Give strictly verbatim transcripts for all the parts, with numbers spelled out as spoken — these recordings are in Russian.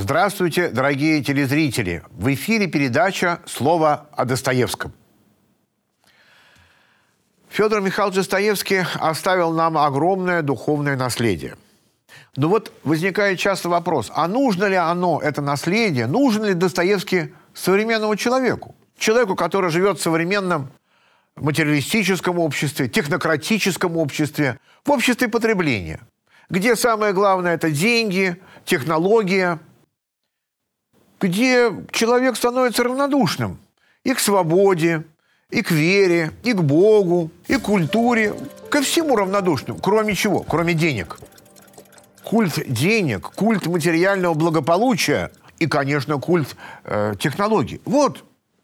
Здравствуйте, дорогие телезрители! В эфире передача «Слово о Достоевском». Федор Михайлович Достоевский оставил нам огромное духовное наследие. Но вот возникает часто вопрос, а нужно ли оно, это наследие, нужен ли Достоевский современному человеку? Человеку, который живет в современном материалистическом обществе, технократическом обществе, в обществе потребления, где самое главное – это деньги, технология, где человек становится равнодушным и к свободе, и к вере, и к Богу, и к культуре, ко всему равнодушным, кроме чего? Кроме денег. Культ денег, культ материального благополучия и, конечно, культ э, технологий. Вот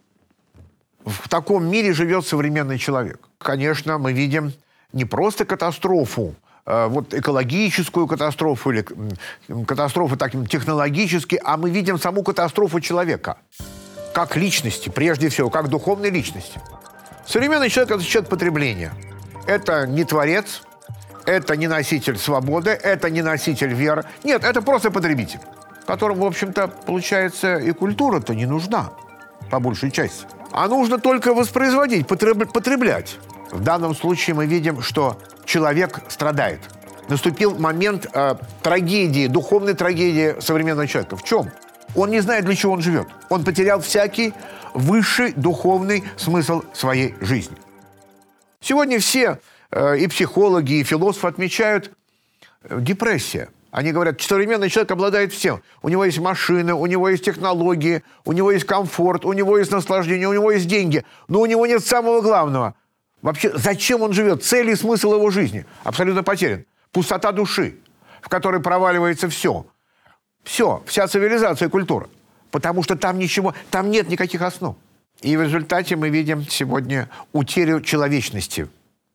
в таком мире живет современный человек. Конечно, мы видим не просто катастрофу, э, вот экологическую катастрофу или э, катастрофу таким технологически, а мы видим саму катастрофу человека. Как личности, прежде всего, как духовной личности. Современный человек – это человек потребления. Это не творец, это не носитель свободы, это не носитель веры. Нет, это просто потребитель, которому, в общем-то, получается, и культура-то не нужна, по большей части. А нужно только воспроизводить, потреблять. В данном случае мы видим, что человек страдает. Наступил момент э, трагедии, духовной трагедии современного человека. В чем? Он не знает, для чего он живет. Он потерял всякий высший духовный смысл своей жизни. Сегодня все э, и психологи, и философы отмечают э, депрессия. Они говорят, что современный человек обладает всем. У него есть машина, у него есть технологии, у него есть комфорт, у него есть наслаждение, у него есть деньги. Но у него нет самого главного. Вообще, зачем он живет? Цель и смысл его жизни абсолютно потерян. Пустота души, в которой проваливается все. Все, вся цивилизация и культура. Потому что там ничего, там нет никаких основ. И в результате мы видим сегодня утерю человечности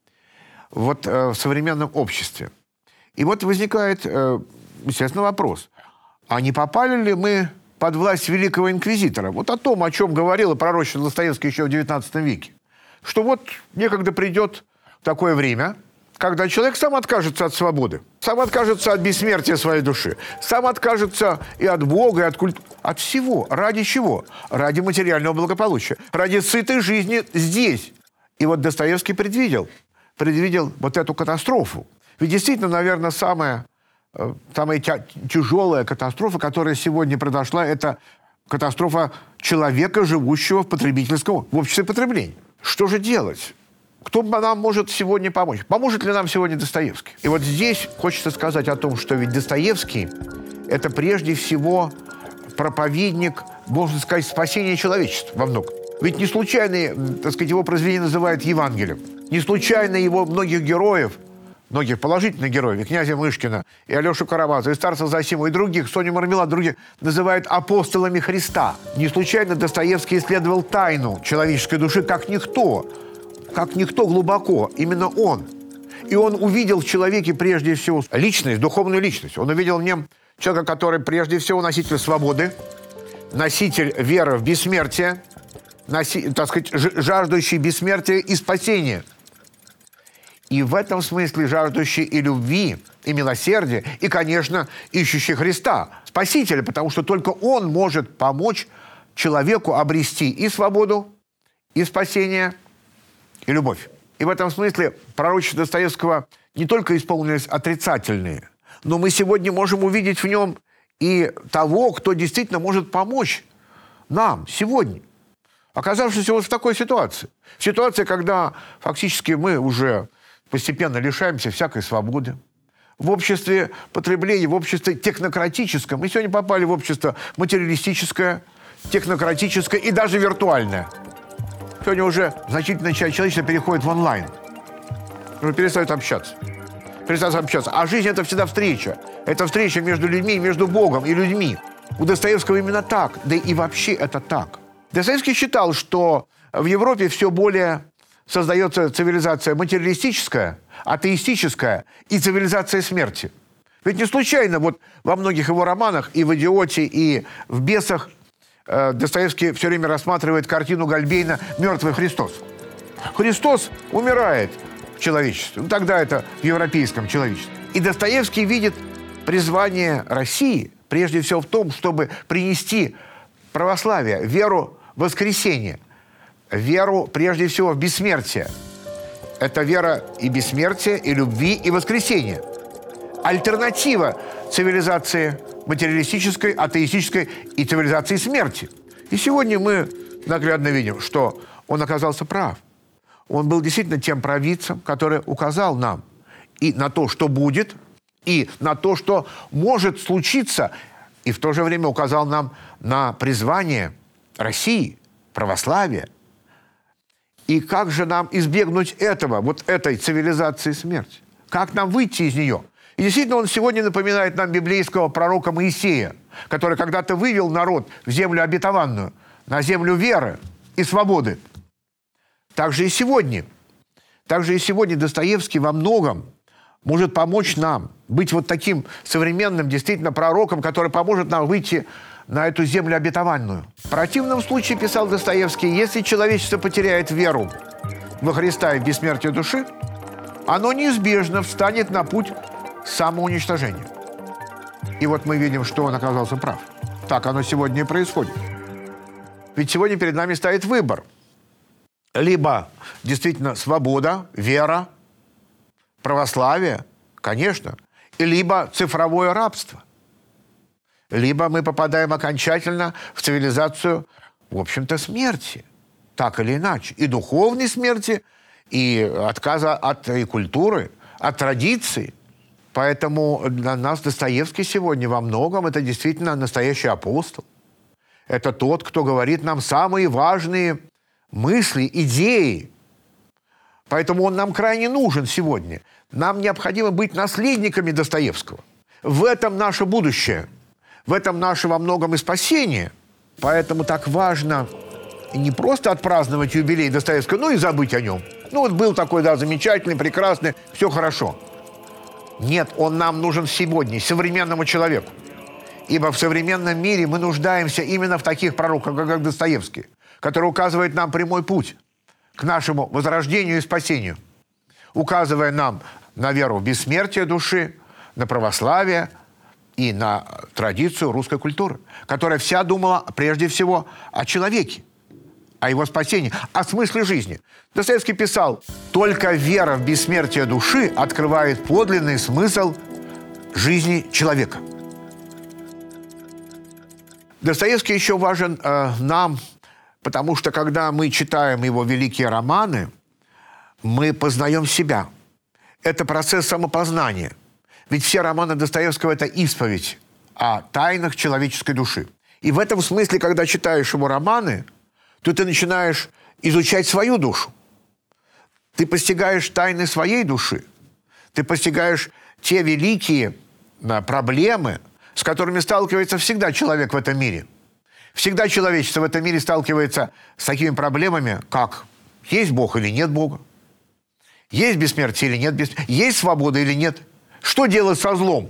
вот, э, в современном обществе. И вот возникает, э, естественно, вопрос. А не попали ли мы под власть великого инквизитора? Вот о том, о чем говорил и пророчил Достоевский еще в девятнадцатом веке. Что вот некогда придет такое время, когда человек сам откажется от свободы, сам откажется от бессмертия своей души, сам откажется и от Бога, и от культуры. От всего. Ради чего? Ради материального благополучия. Ради сытой жизни здесь. И вот Достоевский предвидел, предвидел вот эту катастрофу. Ведь действительно, наверное, самая, самая тяжелая катастрофа, которая сегодня произошла, это катастрофа человека, живущего в потребительском, в обществе потребления. Что же делать? Кто нам может сегодня помочь? Поможет ли нам сегодня Достоевский? И вот здесь хочется сказать о том, что ведь Достоевский – это прежде всего проповедник, можно сказать, спасения человечества во многом. Ведь не случайно, так сказать, его произведение называют Евангелием. Не случайно его многих героев, многих положительных героев, и князя Мышкина, и Алешу Карамазова, и старца Зосиму, и других, Соню Мармелад, других, называют апостолами Христа. Не случайно Достоевский исследовал тайну человеческой души как никто, как никто глубоко, именно он. И он увидел в человеке прежде всего личность, духовную личность. Он увидел в нем человека, который прежде всего носитель свободы, носитель веры в бессмертие, носи, так сказать, жаждущий бессмертия и спасения. И в этом смысле жаждущий и любви, и милосердия, и, конечно, ищущий Христа, Спасителя, потому что только Он может помочь человеку обрести и свободу, и спасение, и любовь. И в этом смысле пророчества Достоевского не только исполнились отрицательные, но мы сегодня можем увидеть в нем и того, кто действительно может помочь нам сегодня, оказавшись вот в такой ситуации. В ситуации, когда фактически мы уже постепенно лишаемся всякой свободы. В обществе потребления, в обществе технократическом. Мы сегодня попали в общество материалистическое, технократическое и даже виртуальное. Сегодня уже значительная часть человечества переходит в онлайн. Уже перестают общаться. Перестают общаться. А жизнь – это всегда встреча. Это встреча между людьми, между Богом и людьми. У Достоевского именно так. Да и вообще это так. Достоевский считал, что в Европе все более создается цивилизация материалистическая, атеистическая и цивилизация смерти. Ведь не случайно вот во многих его романах, и в «Идиоте», и в «Бесах» э, Достоевский все время рассматривает картину Гольбейна «Мертвый Христос». Христос умирает в человечестве. Ну, тогда это в европейском человечестве. И Достоевский видит призвание России, прежде всего в том, чтобы принести православие, веру в воскресение, веру прежде всего в бессмертие. Это вера и бессмертия, и любви, и воскресения. Альтернатива цивилизации материалистической, атеистической и цивилизации смерти. И сегодня мы наглядно видим, что он оказался прав. Он был действительно тем провидцем, который указал нам и на то, что будет, и на то, что может случиться, и в то же время указал нам на призвание России, православия. И как же нам избегнуть этого, вот этой цивилизации смерти? Как нам выйти из нее? И действительно, он сегодня напоминает нам библейского пророка Моисея, который когда-то вывел народ в землю обетованную, на землю веры и свободы. Так же и сегодня. Так же и сегодня Достоевский во многом может помочь нам быть вот таким современным, действительно, пророком, который поможет нам выйти на эту землю обетованную. В противном случае, писал Достоевский, если человечество потеряет веру во Христа и в бессмертие души, оно неизбежно встанет на путь самоуничтожения. И вот мы видим, что он оказался прав. Так оно сегодня и происходит. Ведь сегодня перед нами стоит выбор. Либо действительно свобода, вера, православие, конечно, и либо цифровое рабство. Либо мы попадаем окончательно в цивилизацию, в общем-то, смерти, так или иначе. И духовной смерти, и отказа от и культуры, от традиций. Поэтому для нас Достоевский сегодня во многом это действительно настоящий апостол. Это тот, кто говорит нам самые важные мысли, идеи. Поэтому он нам крайне нужен сегодня. Нам необходимо быть наследниками Достоевского. В этом наше будущее. В этом наше во многом и спасение. Поэтому так важно не просто отпраздновать юбилей Достоевского, но и забыть о нем. Ну вот был такой, да, замечательный, прекрасный, все хорошо. Нет, он нам нужен сегодня, современному человеку. Ибо в современном мире мы нуждаемся именно в таких пророках, как Достоевский, который указывает нам прямой путь к нашему возрождению и спасению, указывая нам на веру в бессмертие души, на православие и на традицию русской культуры, которая вся думала прежде всего о человеке, о его спасении, о смысле жизни. Достоевский писал: «Только вера в бессмертие души открывает подлинный смысл жизни человека». Достоевский еще важен э, нам, потому что, когда мы читаем его великие романы, мы познаем себя. Это процесс самопознания. Ведь все романы Достоевского – это исповедь о тайнах человеческой души. И в этом смысле, когда читаешь его романы, то ты начинаешь изучать свою душу. Ты постигаешь тайны своей души. Ты постигаешь те великие да, проблемы, с которыми сталкивается всегда человек в этом мире. Всегда человечество в этом мире сталкивается с такими проблемами, как есть Бог или нет Бога, есть бессмертие или нет бессмертия, есть свобода или нет, что делать со злом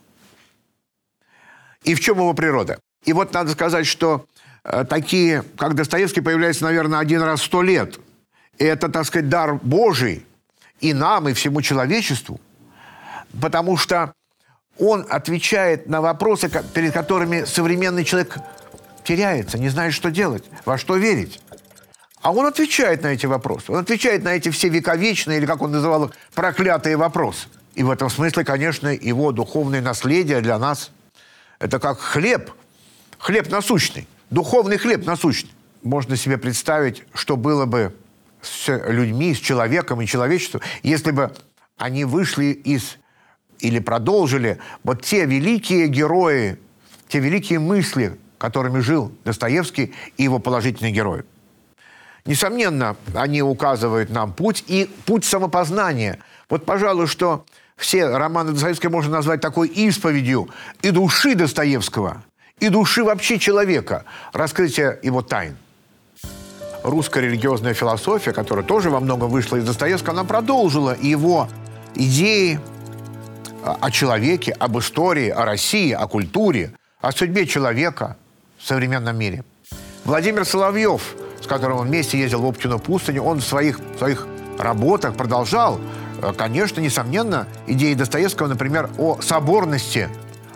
и в чем его природа. И вот надо сказать, что э, такие, как Достоевский, появляются, наверное, один раз в сто лет. И это, так сказать, дар Божий и нам, и всему человечеству, потому что он отвечает на вопросы, перед которыми современный человек теряется, не знает, что делать, во что верить. А он отвечает на эти вопросы. Он отвечает на эти все вековечные, или, как он называл их, проклятые вопросы. И в этом смысле, конечно, его духовное наследие для нас – это как хлеб, хлеб насущный, духовный хлеб насущный. Можно себе представить, что было бы с людьми, с человеком и человечеством, если бы они вышли из или продолжили вот те великие герои, те великие мысли, которыми жил Достоевский и его положительные герои. Несомненно, они указывают нам путь и путь самопознания. Вот, пожалуй, что все романы Достоевского можно назвать такой исповедью и души Достоевского, и души вообще человека, раскрытие его тайн. Русская религиозная философия, которая тоже во многом вышла из Достоевского, она продолжила его идеи о человеке, об истории, о России, о культуре, о судьбе человека в современном мире. Владимир Соловьев, с которым он вместе ездил в Оптину пустыню, он в своих, в своих работах продолжал, конечно, несомненно, идеи Достоевского, например, о соборности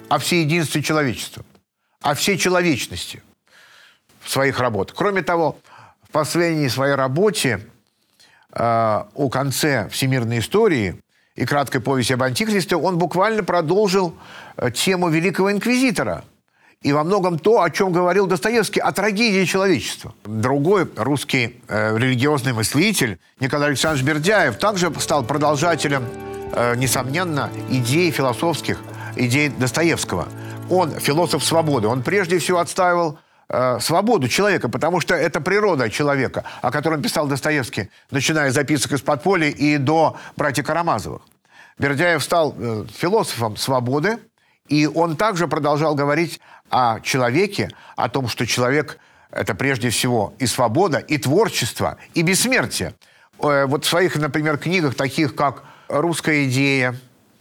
о всеединстве человечества, о всечеловечности в своих работах. Кроме того, в последней своей работе э, о конце всемирной истории и краткой повести об Антихристе он буквально продолжил э, тему Великого Инквизитора и во многом то, о чем говорил Достоевский, о трагедии человечества. Другой русский э, религиозный мыслитель Николай Александрович Бердяев также стал продолжателем, э, несомненно, идей философских, идей Достоевского. Он философ свободы. Он прежде всего отстаивал э, свободу человека, потому что это природа человека, о котором писал Достоевский, начиная с записок из подполья и до «Братьев Карамазовых». Бердяев стал э, философом свободы, и он также продолжал говорить о человеке, о том, что человек – это прежде всего и свобода, и творчество, и бессмертие. Э, вот в своих, например, книгах, таких как «Русская идея»,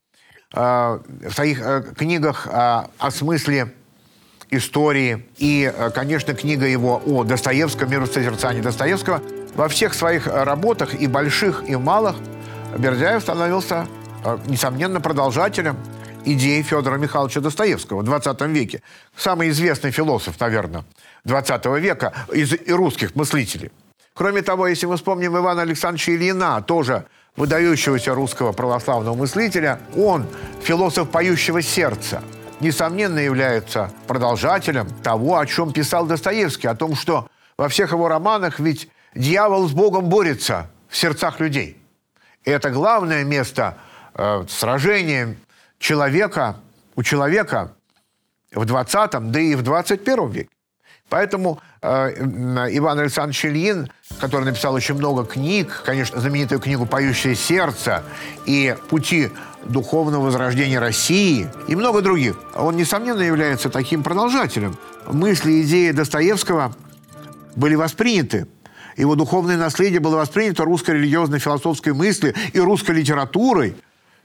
в своих книгах о смысле истории и, конечно, книга его о Достоевском, «Миросозерцание Достоевского», во всех своих работах, и больших, и малых, Бердяев становился, несомненно, продолжателем идей Федора Михайловича Достоевского в двадцатом веке. Самый известный философ, наверное, двадцатого века из русских мыслителей. Кроме того, если мы вспомним Ивана Александровича Ильина, тоже выдающегося русского православного мыслителя, он, философ поющего сердца, несомненно является продолжателем того, о чем писал Достоевский, о том, что во всех его романах ведь дьявол с Богом борется в сердцах людей. И это главное место э, сражения человека, у человека в двадцатом, да и в двадцать первом веке. Поэтому э, Иван Александрович Ильин, который написал очень много книг, конечно, знаменитую книгу «Поющее сердце» и «Пути духовного возрождения России» и много других, он, несомненно, является таким продолжателем. Мысли и идеи Достоевского были восприняты. Его духовное наследие было воспринято русской религиозной философской мыслью и русской литературой.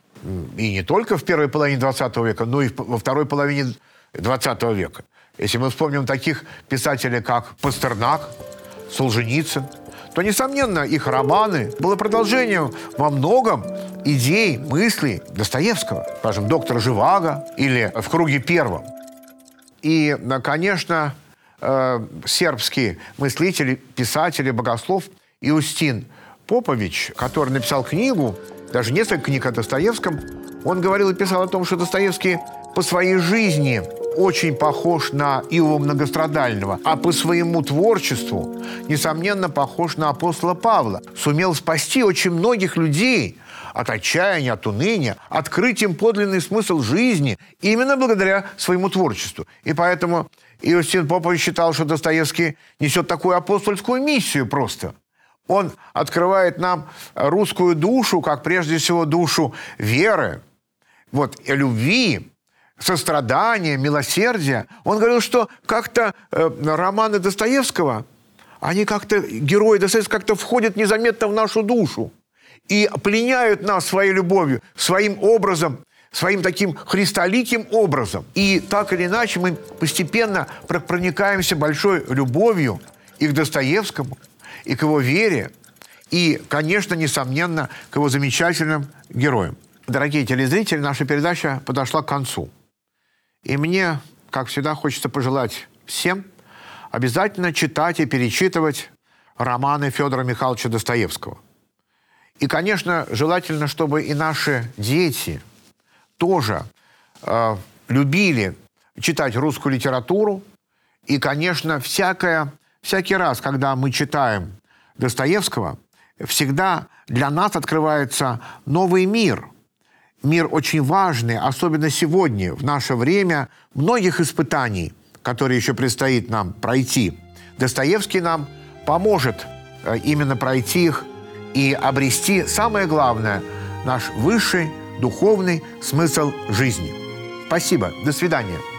И не только в первой половине двадцатого века, но и во второй половине двадцатого века. Если мы вспомним таких писателей, как Пастернак, Солженицын, то, несомненно, их романы было продолжением во многом идей, мыслей Достоевского. Скажем, «Доктор Живаго» или «В круге первом». И, конечно, э, сербский мыслитель, писатель, богослов Иустин Попович, который написал книгу, даже несколько книг о Достоевском, он говорил и писал о том, что Достоевский по своей жизни очень похож на Иова Многострадального, а по своему творчеству, несомненно, похож на апостола Павла. Сумел спасти очень многих людей от отчаяния, от уныния, открыть им подлинный смысл жизни именно благодаря своему творчеству. И поэтому Иустин Попович считал, что Достоевский несет такую апостольскую миссию просто. Он открывает нам русскую душу, как прежде всего душу веры, вот, любви, сострадания, милосердия. Он говорил, что как-то э, романы Достоевского, они как-то, герои Достоевского как-то входят незаметно в нашу душу и пленяют нас своей любовью, своим образом, своим таким христоликим образом. И так или иначе мы постепенно проникаемся большой любовью и к Достоевскому, и к его вере, и, конечно, несомненно, к его замечательным героям. Дорогие телезрители, наша передача подошла к концу. И мне, как всегда, хочется пожелать всем обязательно читать и перечитывать романы Федора Михайловича Достоевского. И, конечно, желательно, чтобы и наши дети тоже э, любили читать русскую литературу. И, конечно, всякое, всякий раз, когда мы читаем Достоевского, всегда для нас открывается новый мир. Мир очень важный, особенно сегодня, в наше время, многих испытаний, которые еще предстоит нам пройти. Достоевский нам поможет именно пройти их и обрести самое главное – наш высший духовный смысл жизни. Спасибо. До свидания.